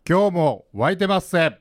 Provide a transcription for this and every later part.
今日も湧いてますせ。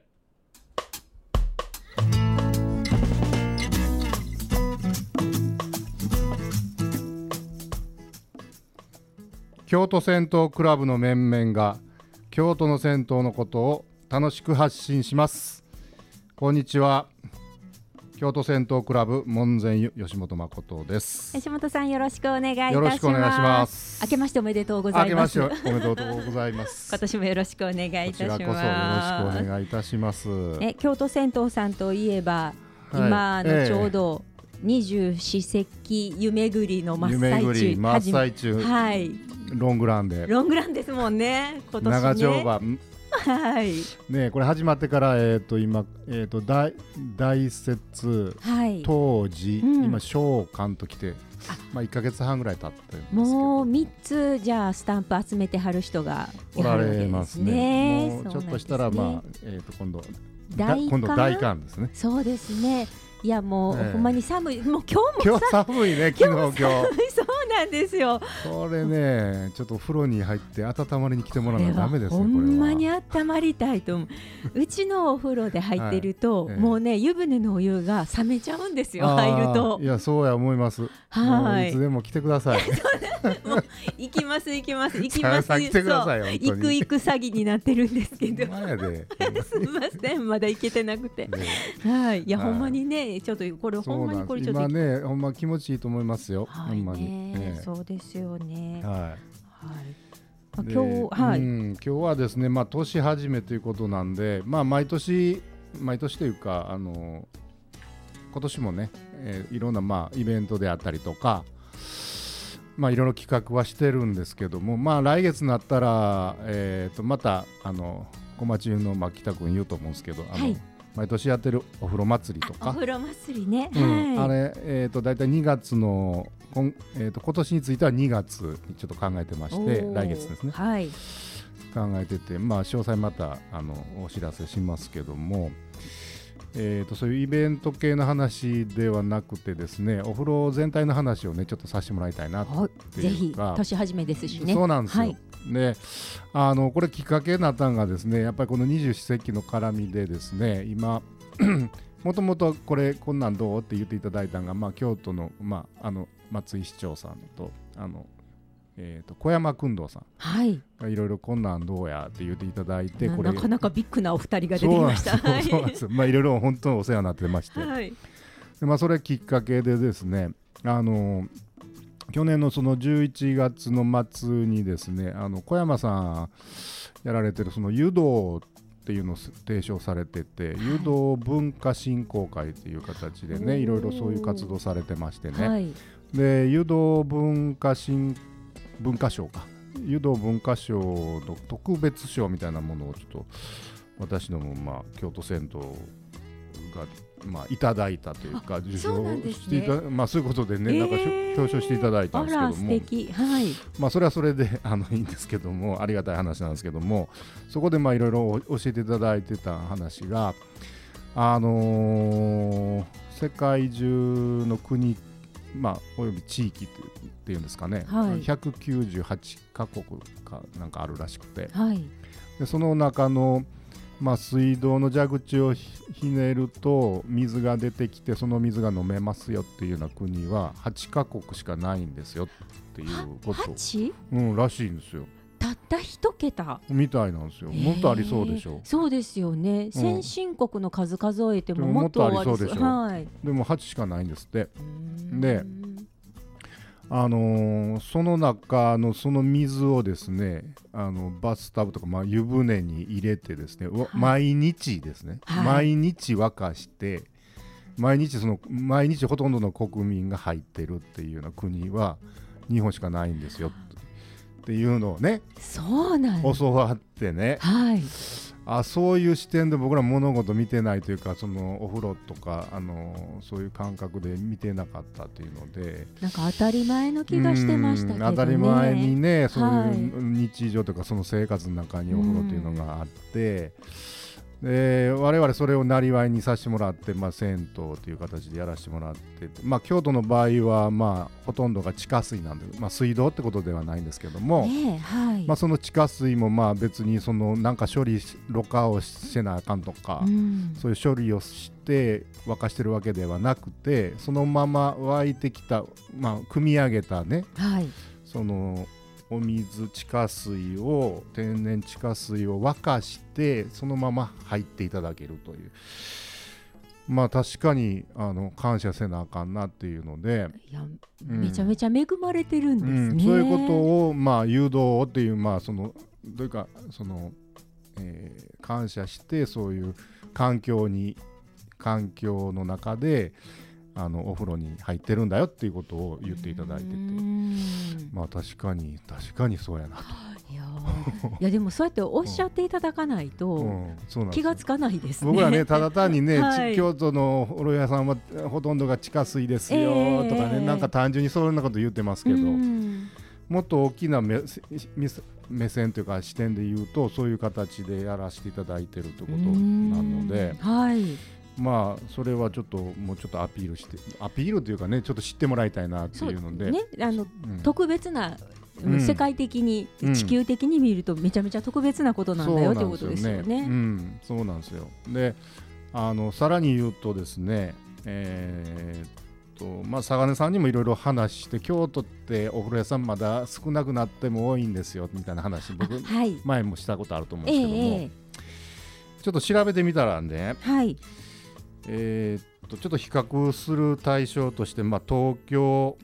京都銭湯クラブの面々が京都の銭湯のことを楽しく発信します。こんにちは。京都銭湯クラブ門前吉本誠です。 吉本さん、よろしくお願いいたします。 よろしくお願いします。 明けましておめでとうございます。 明けましておめでとうございます今年もよろしくお願いいたします。 こちらこそよろしくお願いいたします。 京都銭湯さんといえば、今ちょうど二十四節気湯巡りの真っ最中、はい、 ロングランですもんね。今年ね、 長丁場はいね、これ始まってから今大雪、はい、当時、今召喚ときて、1ヶ月半ぐらい経ってるんですけど、 もう3つじゃあスタンプ集めてはる人がおられますね。もうちょっとしたら、今度大寒ですね。 そうですね。いやもう、ほんまに寒い。もう今日寒いね。昨日今日そうなんですよ。 これね、ちょっと風呂に入って温まりに来てもらわないとダメですよ。 ほんまに温まりたいと思う。うちのお風呂で入ってると、もうね、湯船のお湯が冷めちゃうんですよ。入ると。 いや、そうや思います。はい。いつでも来てください。 もう行きます。 来てくださいよ。 行く詐欺になってるんですけど。すみません、まだ行けてなくて。はい。いや、ほんまにね、ちょっとこれほんまにこれちょっと今ね、ほんま気持ちいいと思いますよ。ほんまに。 そうですよね。 はい。 今日はですね、年始めということなんで、毎年というか今年もね、いろんなイベントであったりとか、いろいろ企画はしてるんですけども、来月になったらまた小町の北君言うと思うんですけど、毎年やってるお風呂祭りとか、 お風呂祭りね、 あれだいたい2月の今年については2月にちょっと考えてまして、来月ですね、考えてて、詳細またお知らせしますけども、そういうイベント系の話ではなくてですね、お風呂全体の話をねちょっとさせてもらいたいなっていうか、 ぜひ年始めですしね。 そうなんですよ。で、これきっかけになったのがですね、やっぱりこの二十四節気の絡みでですね、今もともとこんなんどうって言っていただいたのが、京都の、松井市長さんと小山君堂さん、いろいろこんなんどうやって言っていただいて、これなかなかビッグなお二人が出てきました。 そうなんですよ。いろいろ本当にお世話になってまして、でそれきっかけでですね、去年のその11月の末にですね、小山さんやられてるその湯道っていうのを提唱されてて、湯道文化振興会っていう形でね、いろいろそういう活動されてましてね、で湯道文化賞湯道文化賞の特別賞みたいなものをちょっと私ども京都銭湯がいただいたというか、受賞していた、そういうことでね、なんか表彰していただいたんですけども、 素敵、 それはそれでいいんですけども、ありがたい話なんですけども、そこでいろいろ教えていただいてた話が、世界中の国、および地域っていうんですかね、198カ国かなんかあるらしくて、でその中の水道の蛇口をひねると水が出てきて、その水が飲めますよっていうような国は8カ国しかないんですよっていうこと、らしいんですよ。 たった一桁みたいなんですよ。もっとありそうでしょ。 そうですよね。先進国の数数えてももっとありそうでしょ。 でも8しかないんですって。で、その中のその水をですね、バスタブとか、湯船に入れてですね、毎日ですね、毎日沸かして、毎日ほとんどの国民が入ってるっていうような国は日本しかないんですよっていうのをね、 そうなんです、 教わってね、そういう視点で僕ら物事見てないというか、そのお風呂とかそういう感覚で見てなかったというので、 なんか当たり前の気がしてましたけどね。 当たり前にね、そういう日常とかその生活の中にお風呂というのがあって、 我々それをなりわいにさせてもらって、銭湯という形でやらせてもらって、京都の場合は、ほとんどが地下水なんで、水道ってことではないんですけども、 はい、 その地下水も別になんかろ過をせなあかんとか、そういう処理をして沸かしてるわけではなくて、そのまま湧いてきた、汲み上げたね、そのお水、地下水を、天然地下水を沸かしてそのまま入っていただけるという、確かに感謝せなあかんなっていうので、 いや、めちゃめちゃ恵まれてるんですね、 そういうことを誘導っていう、どういうか感謝して、そういう環境の中でお風呂に入ってるんだよっていうことを言っていただいてて、確かにそうやなと。 いやでもそうやっておっしゃっていただかないと気がつかないですね。 僕らね、ただ単にね、京都のお風呂屋さんはほとんどが地下水ですよとかね、なんか単純にそんなこと言ってますけど、もっと大きな目線というか視点で言うと、そういう形でやらせていただいてるということなので、それはちょっともうちょっとアピールというかね、ちょっと知ってもらいたいなっていうので、 特別な、世界的に、地球的に見るとめちゃめちゃ特別なことなんだよということですよね。 そうなんですよ。で、さらに言うとですね、佐賀根さんにもいろいろ話して、京都ってお風呂屋さんまだ少なくなっても多いんですよみたいな話、僕、前もしたことあると思うんですけども、ちょっと調べてみたらね、ちょっと比較する対象として、東京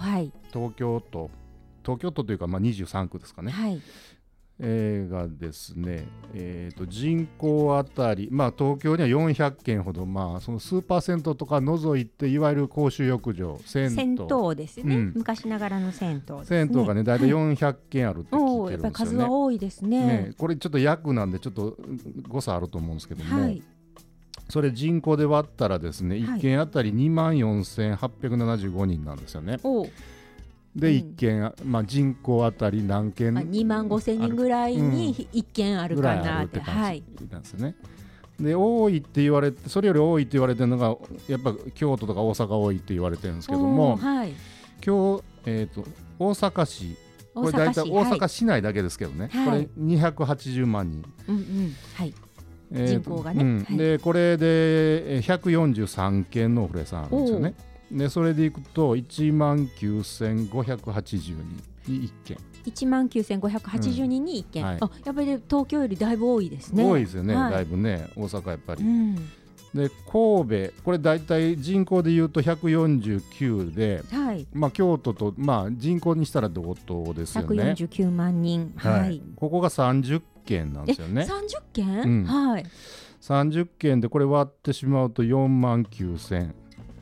都というか、23区ですかね、がですね、人口あたり、東京には400軒ほど、その数%とか除いて、いわゆる公衆浴場、銭湯ですね、昔ながらの銭湯ですね。 銭湯がね、大体400軒あるって聞いてるんですよね。 やっぱり数は多いですね。 これちょっと約なんでちょっと誤差あると思うんですけども、それ人口で割ったらですね、1軒あたり24,875人なんですよね。で1軒、人口あたり何件、 25,000人ぐらいに1軒あるかなって感じなんですよね。で多いって言われて、それより多いって言われてるのがやっぱ京都とか大阪多いって言われてるんですけども、今日、大阪市、これ大体大阪市内だけですけどね、これ280万人、 人口がね、 でこれで143軒のお風呂屋さんあるんですよね。でそれでいくと19,580人に1軒、 19,580人に1軒、やっぱり東京よりだいぶ多いですね。 多いですよね、だいぶね、大阪やっぱり。で神戸、これ大体人口でいうと149で、京都と、人口にしたら同等ですよね。 149万人、 ここが30軒なんですよね。 30軒、 30軒でこれ割ってしまうと49,000。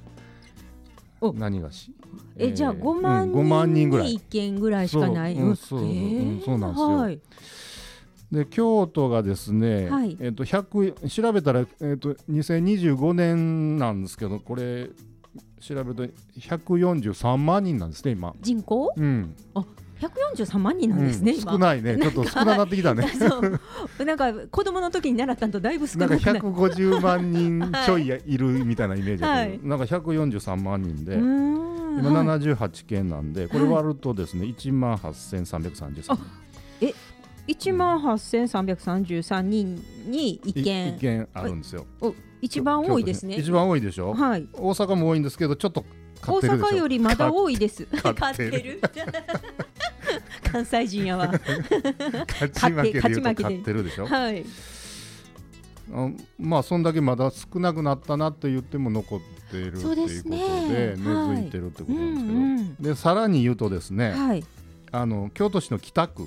何がし、 じゃあ5万人ぐらい1軒ぐらいしかない。 そうなんですよ。で京都がですね、調べたら、2025年なんですけど、これ調べると143万人なんですね、今。 人口143万人なんですね、 少ないね、ちょっと少なくなってきたね。 なんか子供の時に習ったのとだいぶ少なくない。なんか150万人ちょいいるみたいなイメージだけど、なんか143万人で、今78件なんで、これ割るとですね、18,333。 18,333人に1軒あるんですよ。 一番多いですね。 一番多いでしょ。大阪も多いんですけど、ちょっと大阪よりまだ多いです。勝ってる関西人やわ。 勝ち負けで言うと勝ってるでしょ。そんだけまだ少なくなったなと言っても残っているっていうことで根付いてるってことなんですけど、でさらに言うとですね、京都市の北区、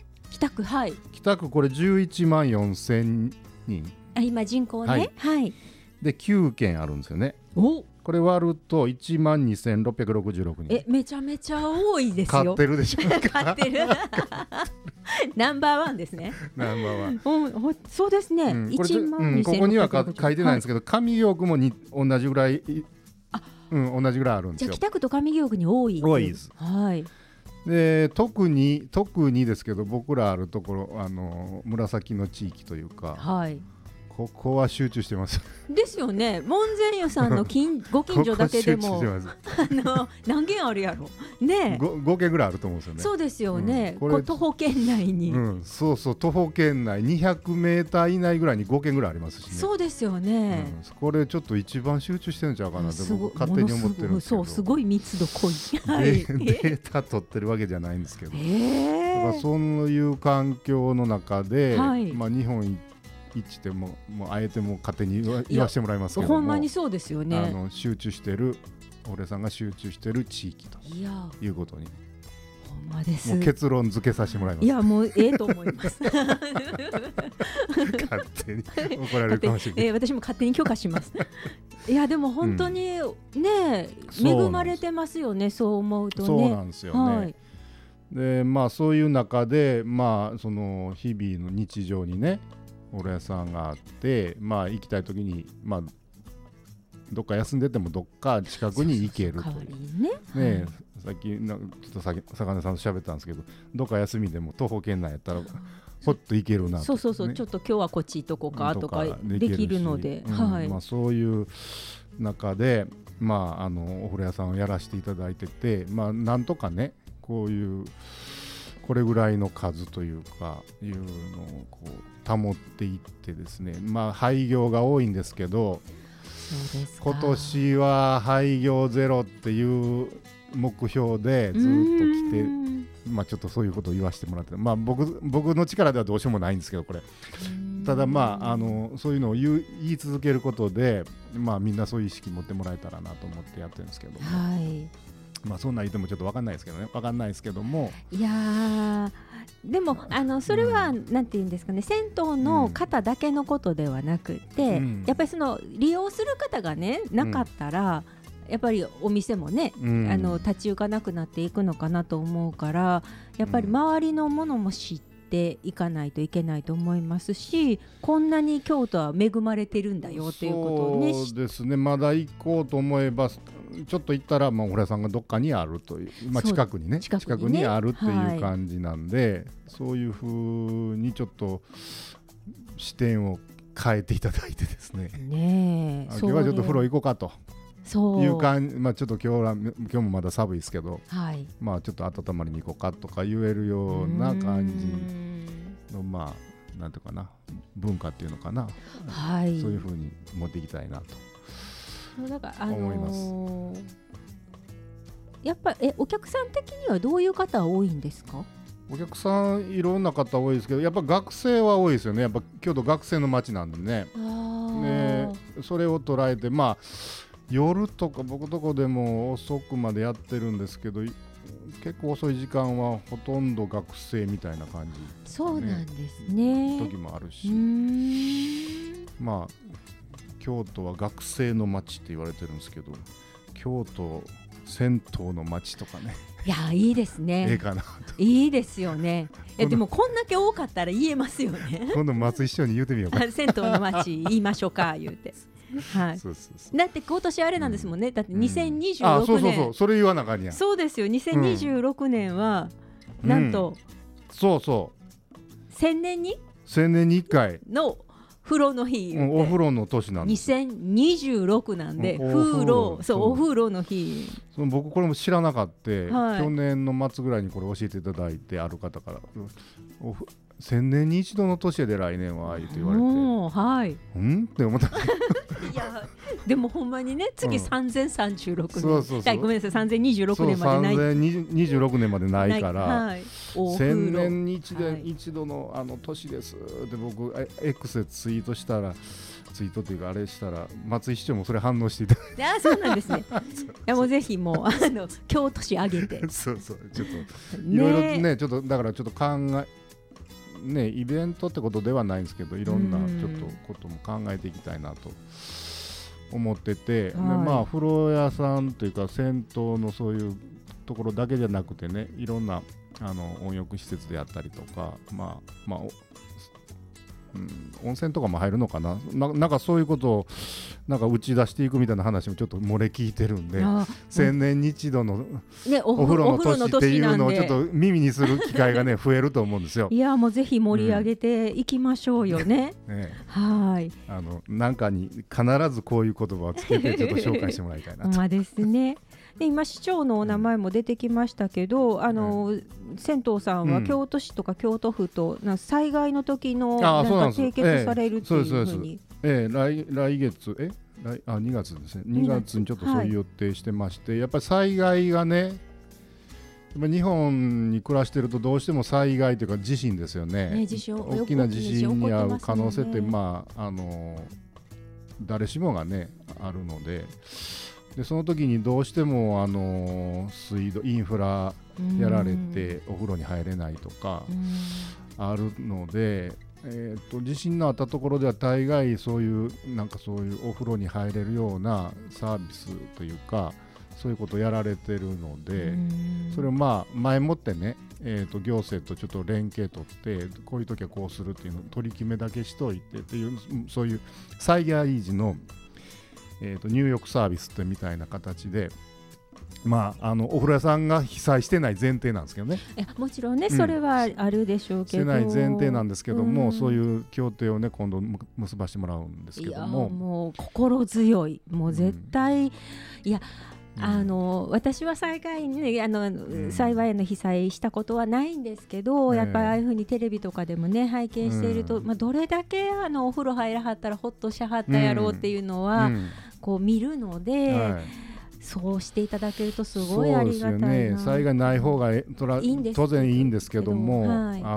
これ11万4,000人、 今人口ね、 で9軒あるんですよね。これ割ると12,666人。 めちゃめちゃ多いですよ。 勝ってるでしょ。 勝ってるナンバーワンですね。 ナンバーワン。 そうですね。12,666。 ここには書いてないんですけど、上京区も同じぐらい、同じぐらいあるんですよ。 じゃあ北区と上京区に多い。 多いです。で特にですけど、僕らあるところ、紫の地域というか、 ここは集中してますですよね。門前湯さんのご近所だけでも何軒あるやろね。 5軒ぐらいあると思うんですよね。 そうですよね、これ徒歩圏内に、 そうそう、徒歩圏内200メーター以内ぐらいに5軒ぐらいありますしね。 そうですよね、 これちょっと一番集中してるんちゃうかなって僕勝手に思ってるんですけど。 そう、すごい密度濃いデータ取ってるわけじゃないんですけど、だからそういう環境の中で、日本一でもうあえてもう勝手に言わせてもらいますけども、 ほんまにそうですよね。 集中してる俺さんが集中してる地域ということに、 ほんまです。 もう結論付けさせてもらいます。 いやもうと思います勝手に怒られるかもしれない。 私も勝手に許可しますいやでも本当にね、恵まれてますよね、そう思うとね。 そうなんですよね、でそういう中でその日々の日常にねお風呂屋さんがあって、行きたい時にどっか休んでてもどっか近くに行けるとね。さっきちょっと坂根さんと喋ったんですけど、どっか休みでも徒歩圏内やったらほっと行けるなと、 そう、ちょっと今日はこっち行っとこうかとかできるので、 そういう中でお風呂屋さんをやらせていただいてて、なんとかねこういうこれぐらいの数というかいうのをこう保っていってですね、廃業が多いんですけど、今年は廃業ゼロっていう目標でずっと来て、ちょっとそういうことを言わせてもらって、僕の力ではどうしようもないんですけど、これただそういうのを言い続けることで、みんなそういう意識持ってもらえたらなと思ってやってるんですけども、そんな言ってもちょっと分かんないですけども、 いやでもそれはなんていうんですかね、銭湯の方だけのことではなくて、やっぱりその利用する方がねなかったら、やっぱりお店もね、立ち行かなくなっていくのかなと思うから、やっぱり周りのものも知っていかないといけないと思いますし、こんなに京都は恵まれてるんだよということをね。 そうですね、まだ行こうと思えばちょっと行ったらお風呂屋さんがどっかにあるという、近くにあるっていう感じなんで、そういうふうにちょっと視点を変えていただいてですね、今日はちょっと風呂行こうかという感じ、ちょっと今日もまだ寒いですけど、ちょっと温まりに行こうかとか言えるような感じのなんていうかな、文化っていうのかな、そういうふうに持っていきたいなと思います。 やっぱりお客さん的にはどういう方多いんですか？ お客さんいろんな方多いですけど、やっぱ学生は多いですよね。やっぱ京都学生の街なんでね。それを捉えて夜とか僕とこでも遅くまでやってるんですけど、結構遅い時間はほとんど学生みたいな感じ、 そうなんですね。 時もあるし、京都は学生の街って言われてるんですけど、京都銭湯の街とかね、 いやいいですね。 かなと。 いいですよね。でもこんだけ多かったら言えますよね。 今度松井市長に言うてみようか。 銭湯の街言いましょうか言うて。だって今年あれなんですもんね。だって2026年。 そうそれ言わなあかんやん。 そうですよ。2026年はなんと1000年に 1回の風呂の日、 お風呂の年なんです。 2026なんでお風呂の日。 僕これも知らなかった、去年の末ぐらいにこれ教えていただいて、ある方から1000年に一度の年で来年は言って言われて、って思った。 いやでもほんまにね、次3036年、ごめんなさい、3026年までない、 3026年までないから、1000年に一度の年ですって僕 X でツイートしたら、ツイートというかあれしたら松井市長もそれ反応していただいて、 そうなんですね。いやもうぜひもう京都市上げてちょっといろいろね、ちょっとだからちょっとイベントってことではないんですけど、いろんなちょっとことも考えていきたいなと思ってて、風呂屋さんというか銭湯のそういうところだけじゃなくてね、いろんな温浴施設であったりとか、 温泉とかも入るのかな、なんかそういうことをなんか打ち出していくみたいな話もちょっと漏れ聞いてるんで、1000年に一度のお風呂の年っていうのをちょっと耳にする機会がね増えると思うんですよ。 いやもうぜひ盛り上げていきましょうよね。はい。 なんかに必ずこういう言葉をつけてちょっと紹介してもらいたいなと。 まあですね。で今市長のお名前も出てきましたけど、銭湯さんは京都市とか京都府と災害の時のなんか締結されるっていうふうに、 来月2月ですね、2月にちょっとそういう予定してまして、やっぱり災害がね、日本に暮らしてるとどうしても災害というか地震ですよね。大きな地震に遭う可能性って誰しもがねあるので。でその時にどうしても水道インフラやられてお風呂に入れないとかあるので、地震のあったところでは大概そういうお風呂に入れるようなサービスというかそういうことをやられてるので、それを前もってね、行政とちょっと連携取ってこういう時はこうするっていうのを取り決めだけしといてっていう、そういう災害時の入浴サービスってみたいな形で、お風呂屋さんが被災してない前提なんですけどね。 もちろんね、それはあるでしょうけど、 してない前提なんですけども、そういう協定をね今度結ばしてもらうんですけども、 もう心強い、もう絶対、いや私は災害ね幸いの被災したことはないんですけど、やっぱりああいうふうにテレビとかでもね拝見していると、どれだけお風呂入らはったらほっとしはったやろうっていうのは、こう見るので、そうしていただけるとすごいありがたいな。そうですよね、災害ない方が当然いいんですけども、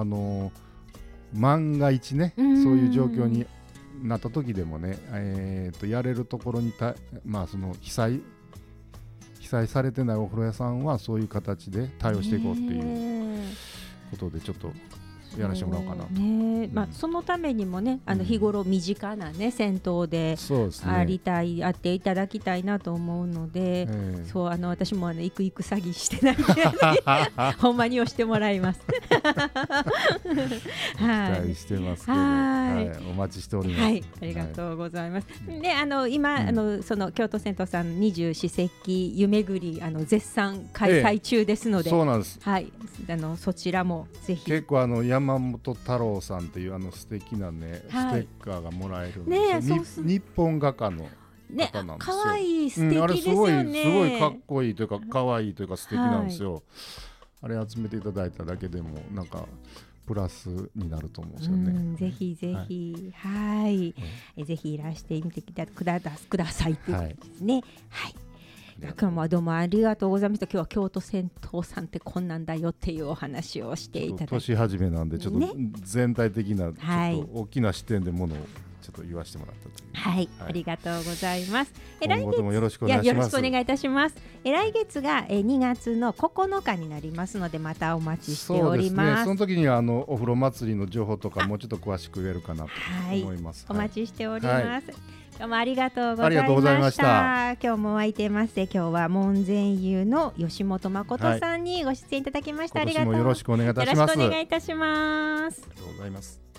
万が一ね、そういう状況になった時でもね、やれるところにその被災されてないお風呂屋さんはそういう形で対応していこうっていうことでちょっとやらせてもらおうかなと。 そのためにもね日頃身近なね銭湯であっていただきたいなと思うので、私も行く詐欺してないんでほんまに押してもらいます。 期待してますけど、お待ちしております。 ありがとうございます。で今その京都銭湯さん二十四節気湯巡り絶賛開催中ですので、 そうなんです。 そちらもぜひ。 結構山本太郎さんっていう素敵なね、ステッカーがもらえるんですよ。日本画家の方なんですよ。 可愛い素敵ですよね。 すごいかっこいいというか可愛いというか素敵なんですよ。あれ集めていただいただけでもなんかプラスになると思うんですよね。 ぜひぜひぜひいらしてみてくださいっていうことですね。今日もどうもありがとうございました。今日は京都銭湯さんってこんなんだよっていうお話をしていただいて、 年始めなんでちょっと全体的なちょっと大きな視点でものをちょっと言わせてもらったという。 ありがとうございます。 今後ともよろしくお願いします。 よろしくお願いいたします。来月が2月の9日になりますので、またお待ちしております。 その時にはお風呂祭りの情報とかもうちょっと詳しく言えるかなと思います。 お待ちしております。今日もありがとうございました。今日も空いてます。今日は門前湯の吉本誠さんにご出演いただきました。ありがとう。 今年もよろしくお願いいたします。 よろしくお願いいたします。 ありがとうございます。